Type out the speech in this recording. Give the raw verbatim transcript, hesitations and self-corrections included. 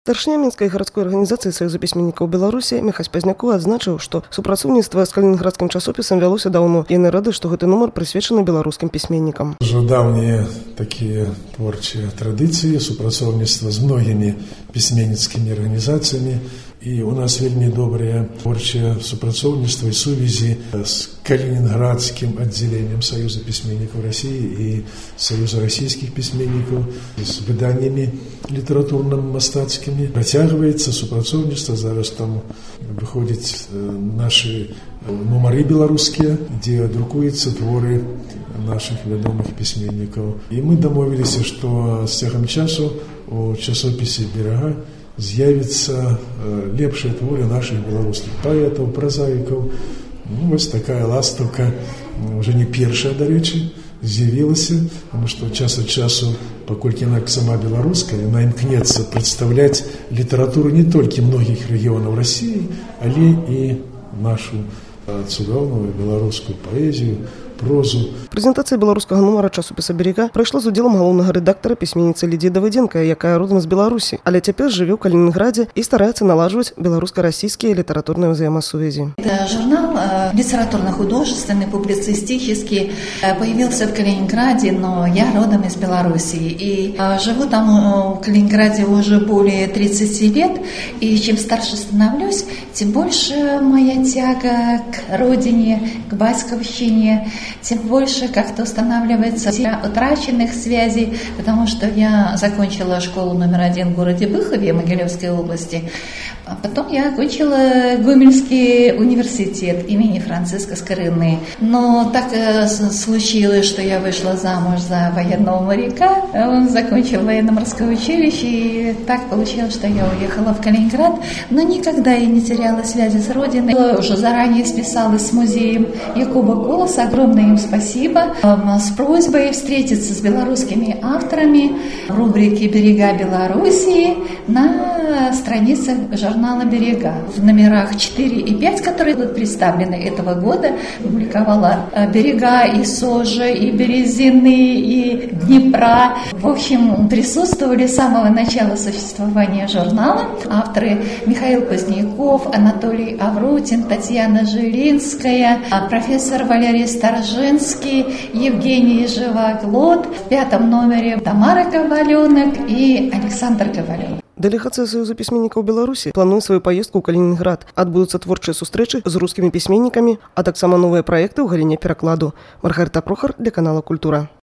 Старшыня Мінскай гарадской арганізацыі Саюза пісьменнікаў Беларусі Міхась Пазнякоў адзначыў, што супрацоўніцтва з калінінградскім часопісам вялося даўно. Яны рады, што гэты нумар прысвечаны беларускім пісьменнікам. Ужо даўнія такія творчыя традыцыі супрацоўніцтва з многімі пісьменніцкімі арганізацыямі. І у нас вельмі добрае творчае супрацоўніцтва і сувязі з калінінградскім аддзяленнем Саюза пісьменнікаў Расіі і Саюза расійскіх пісьменнікаў, з выданнямі літаратурна-мастацкімі. Працягваецца супрацоўніцтва, зараз там выходзяць нашы нумары беларускія, дзе друкуюцца творы нашых вядомых пісьменнікаў. І мы дамовіліся, што з цягам часу у часопісе «Берага» з'явіцца лепшыя творы нашых беларускіх паэтаў, празаікаў. Ну, вось такая ластаўка, уже не першая, дарэчы, з'явілася, потому што час ад часу, паколькі яна сама беларуская, яна імкнецца прадстаўляць літаратуру не толькі многіх рэгіёнаў Расіі, але і нашу цудоўную беларускую паэзію, прозу. Прэзентацыя беларускага нумара часопіса «Берага» прайшла з удзелам галоўнага рэдактара пісьменніцы Лідзіі Давыдзенка, якая родам з Беларусі, але цяпер жыве ў Калінінградзе і стараецца наладжваць беларуска-расійскія літаратурныя ўзаемасувязі. Журнал литературно-художественный, публицистический появился в Калининграде, но я родом из Беларуси. И живу там в Калининграде уже более тридцати лет, и чем старше становлюсь, тем больше моя тяга к родине, к батьковщине, тем больше как-то устанавливается утраченных связей, потому что я закончила школу номер один в городе Быхове, Могилевской области. А потом я окончила Гомельский университет имени Франциска Скорины. Но так э, случилось, что я вышла замуж за военного моряка. Он закончил военно-морское училище, и так получилось, что я уехала в Калининград. Но никогда я не теряла связи с родиной. Уже заранее списалась с музеем Якуба Колоса. Огромное им спасибо. С просьбой встретиться с белорусскими авторами в рубрике «Берега Белоруссии» на страницах журнала «Берега». В номерах четыре и пять, которые будут представлены этого года, публиковала «Берега» и «Сожа», и «Березины», и «Днепра». В общем, присутствовали с самого начала существования журнала авторы Михаил Поздняков, Анатолий Аврутин, Татьяна Жилинская, профессор Валерий Старжинский, Евгений Живоглот. В пятом номере Тамара Коваленок и Александр Коваленок. Дэлегацыя Саюза пісьменнікаў Беларусі плануе сваю паездку ў Калінінград. Адбудуцца творчыя сустрэчы з рускімі пісьменнікамі, а таксама новыя праекты ў галіне перакладу. Маргарыта Прохар для канала «Культура».